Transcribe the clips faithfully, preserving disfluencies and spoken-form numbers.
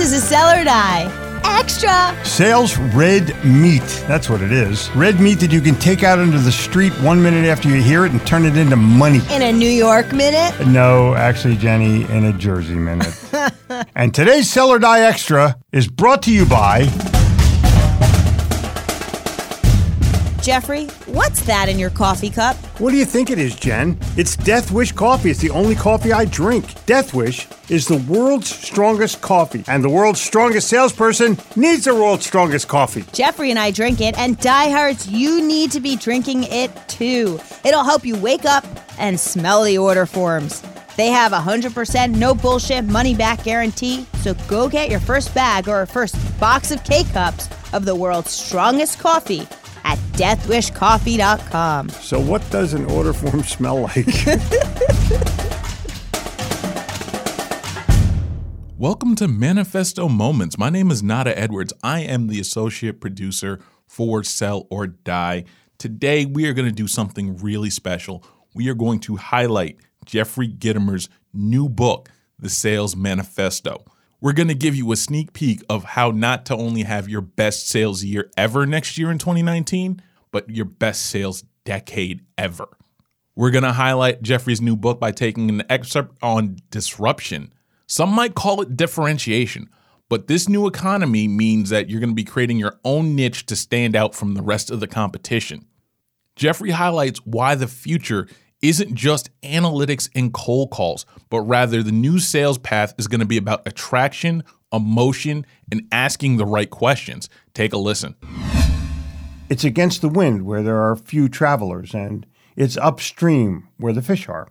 is a Sell or Die Extra. Sales red meat. That's what it is. Red meat that you can take out into the street one minute after you hear it and turn it into money. In a New York minute? No, actually, Jenny, in a Jersey minute. And today's Sell or Die Extra is brought to you by... Jeffrey, what's that in your coffee cup? What do you think it is, Jen? It's Death Wish coffee. It's the only coffee I drink. Death Wish is the world's strongest coffee, and the world's strongest salesperson needs the world's strongest coffee. Jeffrey and I drink it, and diehards, you need to be drinking it too. It'll help you wake up and smell the order forms. They have a one hundred percent no bullshit money back guarantee, so go get your first bag or first box of K-Cups of the world's strongest coffee at death wish coffee dot com. So what does an order form smell like? Welcome to Manifesto Moments. My name is Nada Edwards. I am the associate producer for Sell or Die. Today, we are going to do something really special. We are going to highlight Jeffrey Gitomer's new book, The Sales Manifesto. We're going to give you a sneak peek of how not to only have your best sales year ever next year in twenty nineteen, but your best sales decade ever. We're going to highlight Jeffrey's new book by taking an excerpt on disruption. Some might call it differentiation, but this new economy means that you're going to be creating your own niche to stand out from the rest of the competition. Jeffrey highlights why the future isn't just analytics and cold calls, but rather the new sales path is going to be about attraction, emotion, and asking the right questions. Take a listen. It's against the wind where there are few travelers, and it's upstream where the fish are.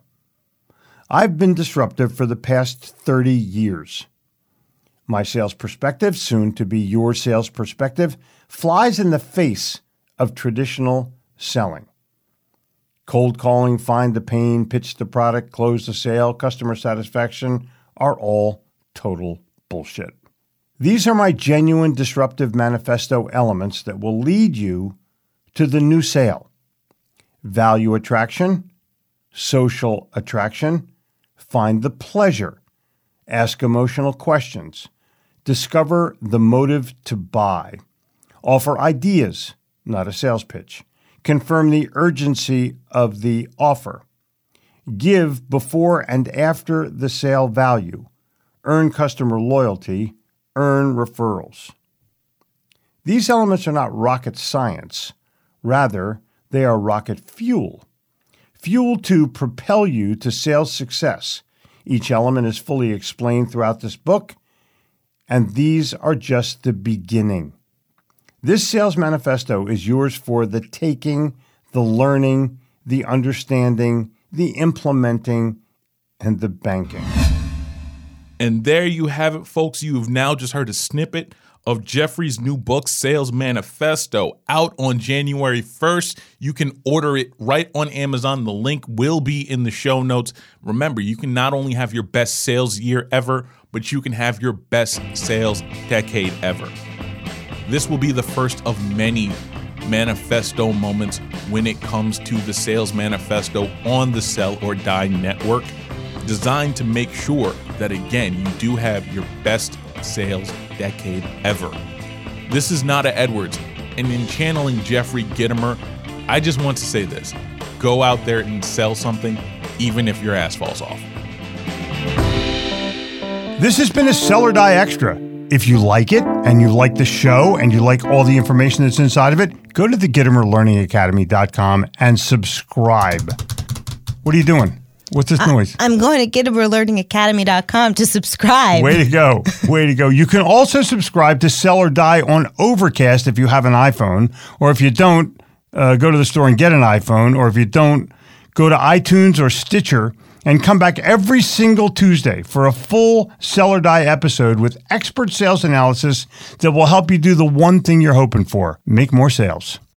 I've been disruptive for the past thirty years. My sales perspective, soon to be your sales perspective, flies in the face of traditional selling. Cold calling, find the pain, pitch the product, close the sale, customer satisfaction are all total bullshit. These are my genuine disruptive manifesto elements that will lead you to the new sale. Value attraction, social attraction, find the pleasure, ask emotional questions, discover the motive to buy, offer ideas, not a sales pitch, confirm the urgency of the offer, give before and after the sale value, earn customer loyalty, earn referrals. These elements are not rocket science. Rather, they are rocket fuel. Fuel to propel you to sales success. Each element is fully explained throughout this book, and these are just the beginning. This sales manifesto is yours for the taking, the learning, the understanding, the implementing, and the banking. And there you have it, folks. You have now just heard a snippet of Jeffrey's new book, Sales Manifesto, out on January first. You can order it right on Amazon. The link will be in the show notes. Remember, you can not only have your best sales year ever, but you can have your best sales decade ever. This will be the first of many manifesto moments when it comes to the Sales Manifesto on the Sell or Die Network, designed to make sure that, again, you do have your best sales decade ever. This is Nada Edwards, and in channeling Jeffrey Gitomer, I just want to say this. Go out there and sell something, even if your ass falls off. This has been a Sell or Die Extra. If you like it, and you like the show, and you like all the information that's inside of it, go to the Gitomer Learning Academy dot com and subscribe. What are you doing? What's this noise? I'm going to Gitomer Learning Academy dot com to subscribe. Way to go. Way to go. You can also subscribe to Sell or Die on Overcast if you have an iPhone, or if you don't, uh, go to the store and get an iPhone, or if you don't, go to iTunes or Stitcher and come back every single Tuesday for a full Sell or Die episode with expert sales analysis that will help you do the one thing you're hoping for: make more sales.